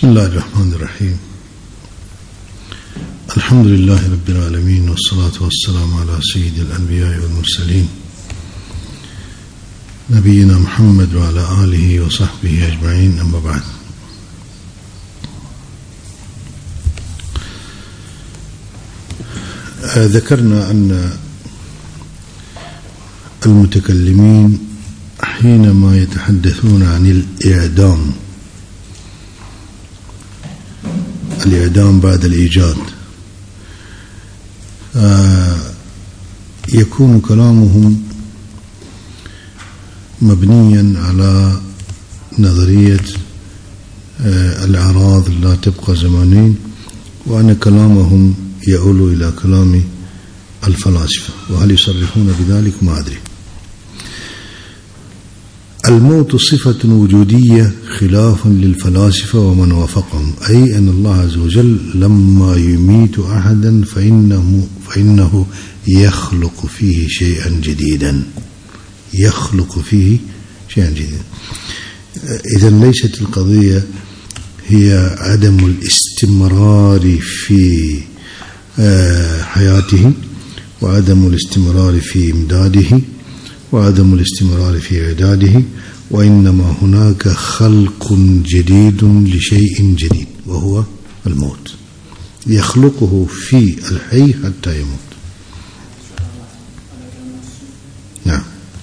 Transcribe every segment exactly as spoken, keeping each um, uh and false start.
بسم الله الرحمن الرحيم. الحمد لله رب العالمين، والصلاة والسلام على سيد الأنبياء والمرسلين نبينا محمد وعلى آله وصحبه أجمعين، أما بعد. ذكرنا أن المتكلمين حينما يتحدثون عن الإعدام الإعدام بعد الإيجاد يكون كلامهم مبنيا على نظرية الأعراض لا تبقى زمانين، وأن كلامهم يؤول إلى كلام الفلاسفة، وهل يصرحون بذلك ما أدري. الموت صفة وجودية خلافا للفلاسفة ومن وافقهم، أي أن الله عز وجل لما يميت أحدا فإنه, فإنه يخلق فيه شيئا جديدا يخلق فيه شيئا جديدا. إذن ليست القضية هي عدم الاستمرار في حياته، وعدم الاستمرار في إمداده، وعدم الاستمرار في إعداده، وإنما هناك خلق جديد لشيء جديد وهو الموت، يخلقه في الحي حتى يموت. نعم.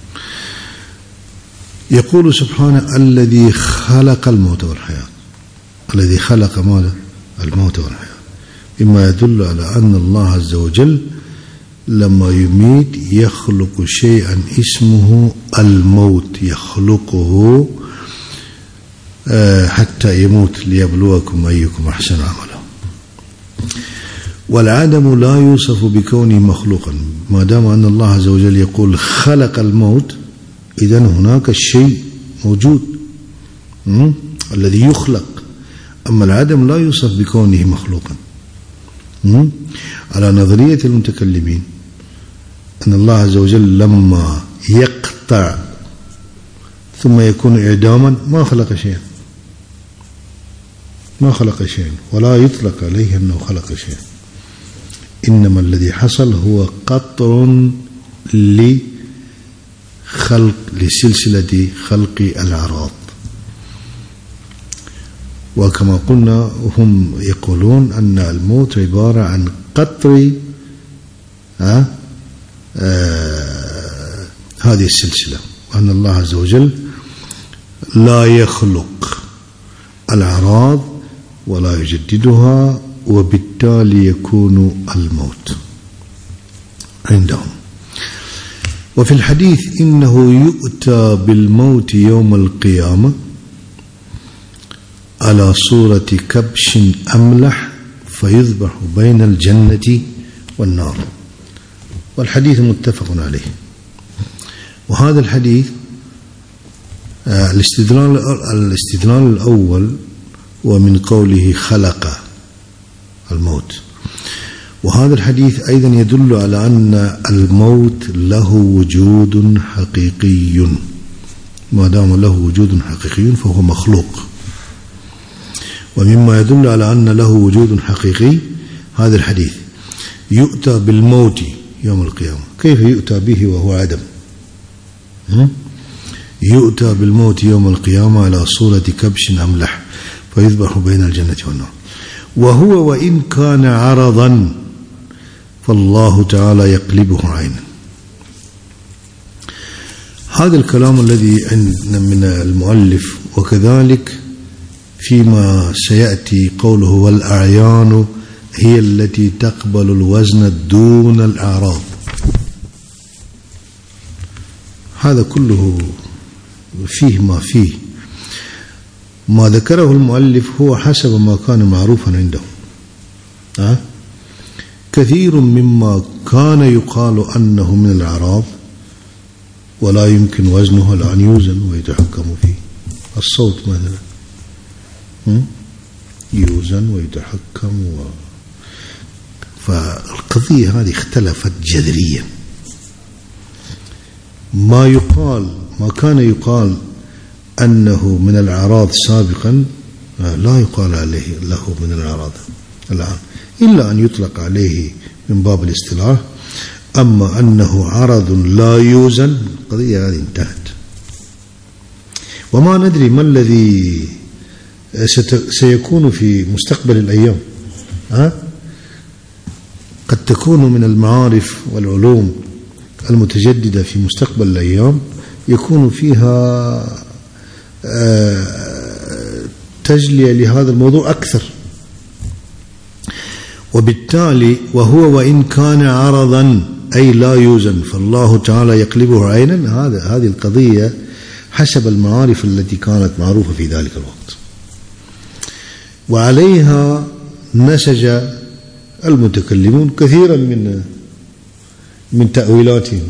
يقول سبحانه: الذي خلق الموت والحياة. الذي خلق ماذا؟ الموت والحياة، مما يدل على أن الله عز وجل لما يميت يخلق شيئا اسمه الموت، يخلقه حتى يموت ليبلوكم أيكم أحسن عملا. والعدم لا يوصف بكونه مخلوقا، ما دام أن الله عز وجل يقول خلق الموت، إذن هناك الشيء موجود الذي يخلق. أما العدم لا يوصف بكونه مخلوقا. على نظرية المتكلمين أن الله عز وجل لما يقطع ثم يكون إعداما ما خلق شيئا، ما خلق شيئا، ولا يطلق عليه أنه خلق شيئا. إنما الذي حصل هو قطع لخلق لسلسلة خلق الأعراض. وكما قلنا هم يقولون أن الموت عبارة عن قطع آه آه هذه السلسلة، وأن الله عز وجل لا يخلق الأعراض ولا يجددها، وبالتالي يكون الموت عندهم. وفي الحديث: إنه يؤتى بالموت يوم القيامة على صورة كبش أملح فيذبح بين الجنة والنار. والحديث متفق عليه. وهذا الحديث الاستدلال الاستدلال الأول ومن قوله خلق الموت، وهذا الحديث أيضا يدل على أن الموت له وجود حقيقي، ما دام له وجود حقيقي فهو مخلوق. ومما يدل على أن له وجود حقيقي هذا الحديث: يؤتى بالموت يوم القيامة. كيف يؤتى به وهو عدم؟ يؤتى بالموت يوم القيامة على صورة كبش أملح فيذبح بين الجنة والنار. وهو وإن كان عرضا فالله تعالى يقلبه عينا. هذا الكلام الذي عندنا من المؤلف، وكذلك فيما سيأتي قوله: والأعيان هي التي تقبل الوزن دون الأعراض. هذا كله فيه ما فيه. ما ذكره المؤلف هو حسب ما كان معروفا عنده. أه؟ كثير مما كان يقال أنه من الأعراض ولا يمكن وزنه الآن يوزن ويتحكم فيه. الصوت مثلا يوزن ويتحكم و... فالقضية هذه اختلفت جذريا. ما يقال ما كان يقال أنه من الأعراض سابقا لا يقال عليه له من الأعراض الآن إلا أن يطلق عليه من باب الاصطلاح. أما أنه عرض لا يوزن القضية هذه انتهت. وما ندري ما الذي سيكون في مستقبل الأيام. ها؟ قد تكون من المعارف والعلوم المتجددة في مستقبل الأيام يكون فيها تجلية لهذا الموضوع أكثر، وبالتالي وهو وإن كان عرضا أي لا يوزن فالله تعالى يقلبه عينا. هذا هذه القضية حسب المعارف التي كانت معروفة في ذلك الوقت، وعليها نسج المتكلمون كثيرا من من تأويلاتهم.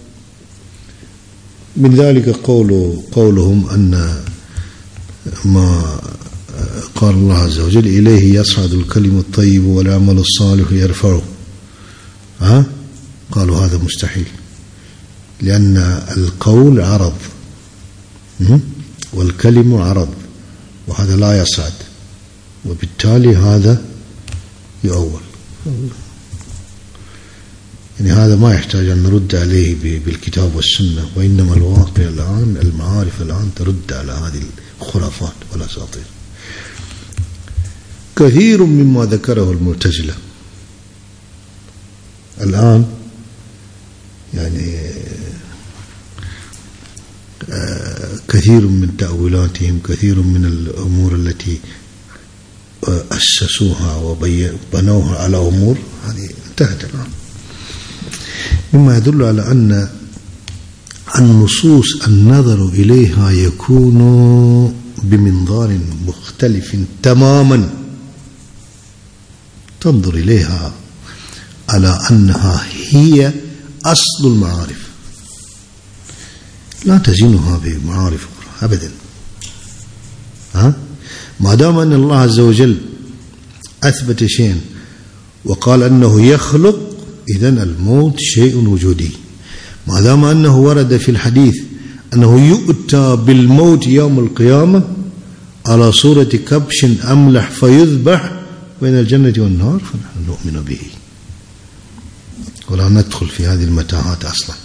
من ذلك قول قولهم أن ما قال الله عز وجل إليه يصعد الكلم الطيب والعمل الصالح يرفعه. ها؟ قالوا هذا مستحيل لأن القول عرض والكلم عرض وهذا لا يصعد، وبالتالي هذا يؤول. يعني هذا ما يحتاج أن نرد عليه بالكتاب والسنة، وإنما الواقع الآن المعارف الآن ترد على هذه الخرافات والأساطير. كثير مما ذكره المعتزلة الآن يعني كثير من تأويلاتهم، كثير من الأمور التي أسسوها وبنوها على أمور هذه انتهت الآن، مما يدل على أن النصوص النظر إليها يكون بمنظار مختلف تماما. تنظر إليها على أنها هي أصل المعارف، لا تزينها بمعارف أخرى أبدا. ها؟ ما دام أن الله عز وجل أثبت شيئا وقال أنه يخلق، إذن الموت شيء وجودي. ما دام أنه ورد في الحديث أنه يؤتى بالموت يوم القيامة على صورة كبش أملح فيذبح بين الجنة والنار فنحن نؤمن به ولا ندخل في هذه المتاهات أصلا.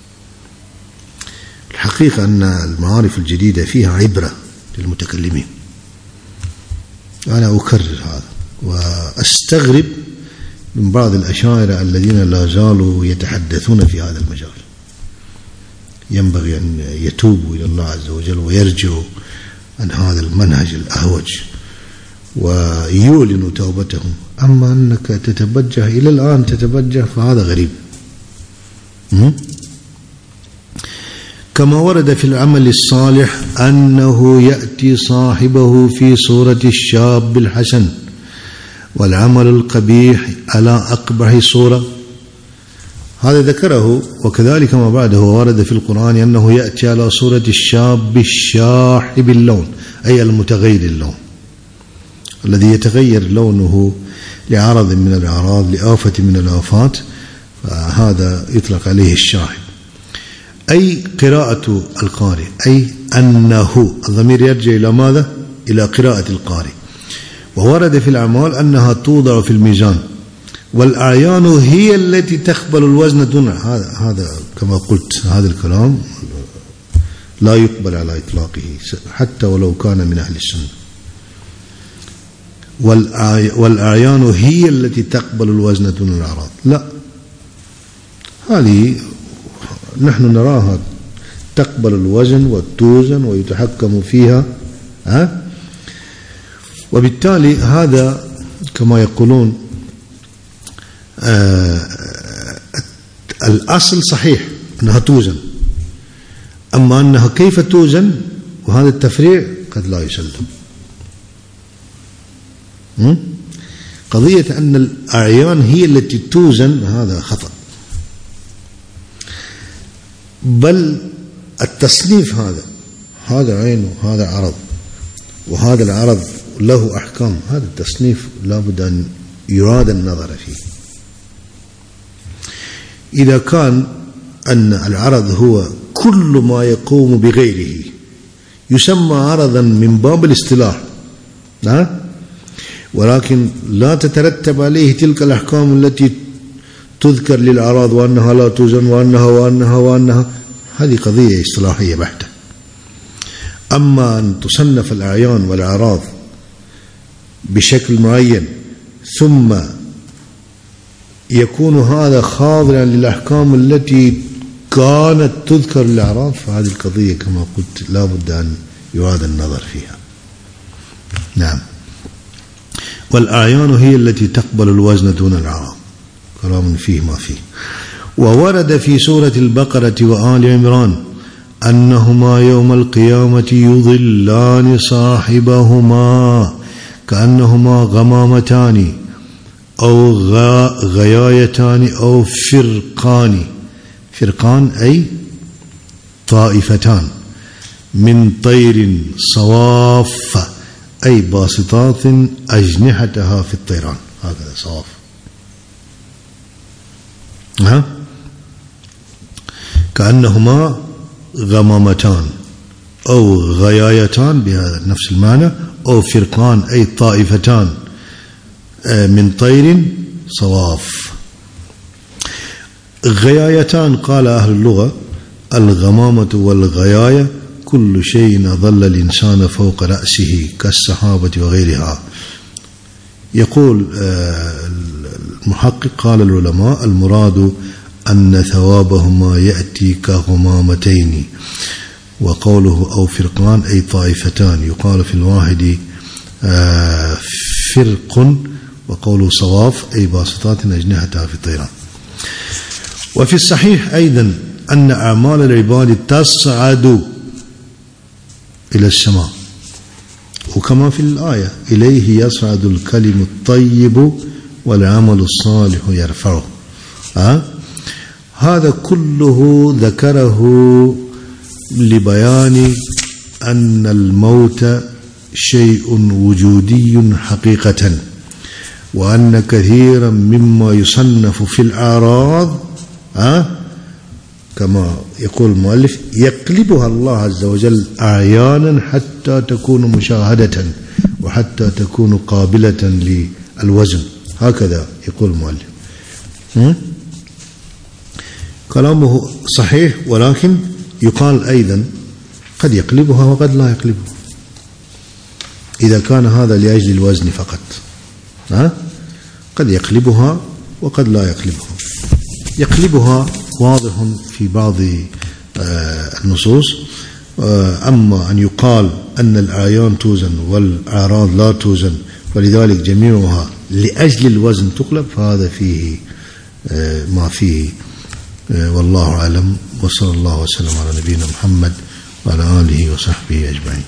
الحقيقة أن المعارف الجديدة فيها عبرة للمتكلمين. أنا أكرر هذا وأستغرب من بعض الأشاعرة الذين لا زالوا يتحدثون في هذا المجال. ينبغي أن يتوبوا إلى الله عز وجل ويرجعوا عن هذا المنهج الأهوج ويعلنوا توبتهم. أما أنك تتبجح إلى الآن تتبجح فهذا غريب. كما ورد في العمل الصالح أنه يأتي صاحبه في صورة الشاب الحسن، والعمل القبيح على أقبح صورة. هذا ذكره. وكذلك ما بعده ورد في القرآن أنه يأتي على صورة الشاب الشاحب اللون، أي المتغير اللون الذي يتغير لونه لعرض من الأعراض، لآفة من الآفات، فهذا يطلق عليه الشاحب. أي قراءة القارئ، أي أنه الضمير يرجع إلى ماذا؟ إلى قراءة القارئ. وورد في الأعمال أنها توضع في الميزان، والأعيان هي التي تقبل الوزن دون هذا. هذا كما قلت هذا الكلام لا يقبل على إطلاقه حتى ولو كان من أهل السنة. والأعيان هي التي تقبل الوزن دون الأعراض، لا، هذه نحن نراها تقبل الوزن وتوزن ويتحكم فيها. ها؟ وبالتالي هذا كما يقولون آه الأصل صحيح أنها توزن، أما أنها كيف توزن وهذا التفريع قد لا يسلم. قضية أن الأعيان هي التي توزن هذا خطأ، بل التصنيف هذا هذا عين وهذا عرض وهذا العرض له أحكام، هذا التصنيف لابد أن يراد النظر فيه. إذا كان أن العرض هو كل ما يقوم بغيره يسمى عرضا من باب الاصطلاح، ها؟ ولكن لا تترتب عليه تلك الأحكام التي تذكر للأعراض وأنها لا توزن وأنها وأنها وأنها. هذه قضية اصطلاحية بحتة. أما أن تصنف الأعيان والأعراض بشكل معين ثم يكون هذا خاضعا للأحكام التي كانت تذكر للأعراض، فهذه القضية كما قلت لا بد أن يعاد النظر فيها. نعم. والأعيان هي التي تقبل الوزن دون الأعراض، كلام فيه ما فيه. وورد في سورة البقرة وآل عمران أنهما يوم القيامة يضلان صاحبهما كأنهما غمامتان أو غيايتان أو فرقان. فرقان أي طائفتان من طير صواف أي باسطات أجنحتها في الطيران. هكذا صواف. ها؟ كأنهما غمامتان أو غيايتان بهذا نفس المعنى، أو فرقان أي طائفتان من طير صواف. غيايتان قال أهل اللغة الغمامة والغياية كل شيء ظل الإنسان فوق رأسه كالسحابة وغيرها. يقول المحقق قال العلماء المراد أن ثوابهما يأتي كغمامتين، وقوله أو فرقان أي طائفتان يقال في الواحد فرق، وقوله صواف أي باسطات أجنحتها في الطيران. وفي الصحيح أيضا أن أعمال العباد تصعد إلى السماء، وكما في الآية إليه يصعد الكلم الطيب والعمل الصالح يرفعه. أه؟ هذا كله ذكره لبيان أن الموت شيء وجودي حقيقة، وأن كثيرا مما يصنف في الأعراض أه؟ كما يقول المؤلف يقلبها الله عز وجل أعيانا حتى تكون مشاهدة وحتى تكون قابلة للوزن. هكذا يقول المؤلف. كلامه صحيح، ولكن يقال أيضا قد يقلبها وقد لا يقلبها إذا كان هذا لأجل الوزن فقط. ها؟ قد يقلبها وقد لا يقلبها. يقلبها واضح في بعض النصوص، أما أن يقال أن الأعيان توزن والأعراض لا توزن ولذلك جميعها لأجل الوزن تقلب، فهذا فيه ما فيه، والله أعلم. وصلى الله وسلم على نبينا محمد وعلى آله وصحبه أجمعين.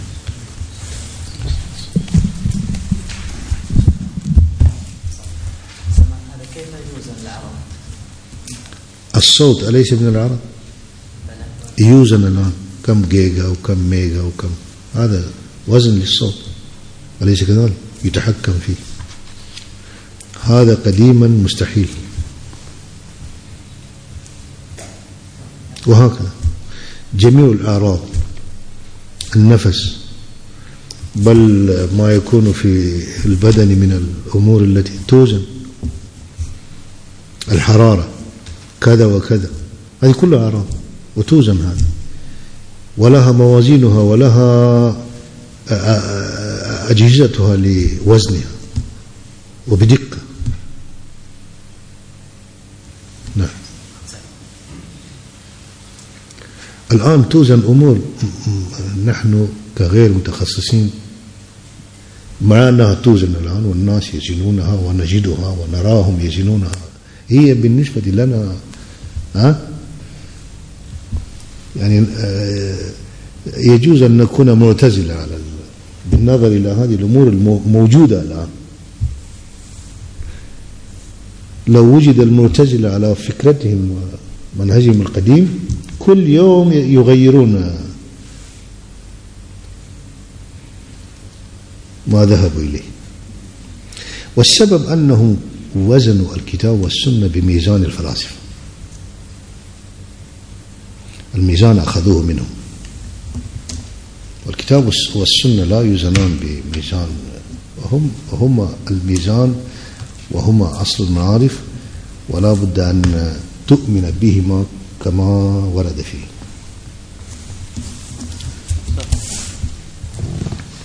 الصوت أليس من العرب؟ يوزن الآن كم جيجا وكم ميجا وكم، هذا وزن للصوت أليس كذلك؟ يتحكم فيه. هذا قديما مستحيل. وهكذا جميع الأعراض، النفس، بل ما يكون في البدن من الأمور التي توزن، الحرارة كذا وكذا، هذه كلها أعراض وتوزن، هذا ولها موازينها ولها أجهزتها لوزنها وبدقة. نعم. الآن توزن أمور نحن كغير متخصصين مع أنها توزن الآن والناس يزنونها ونجدها ونراهم يزنونها، هي بالنسبة لنا ها يعني يجوز أن نكون معتزلة على بالنظر إلى هذه الأمور الموجودة الآن. لو وجد المعتزلة على فكرتهم ومنهجهم القديم كل يوم يغيرون ما ذهبوا إليه، والسبب أنهم وزنوا الكتاب والسنة بميزان الفلاسفة. الميزان أخذوه منهم، والكتاب والسنة لا يوزنان بميزان هم هم الميزان وهما أصل المعارف، ولا بد أن تؤمن بهما كما ورد فيه.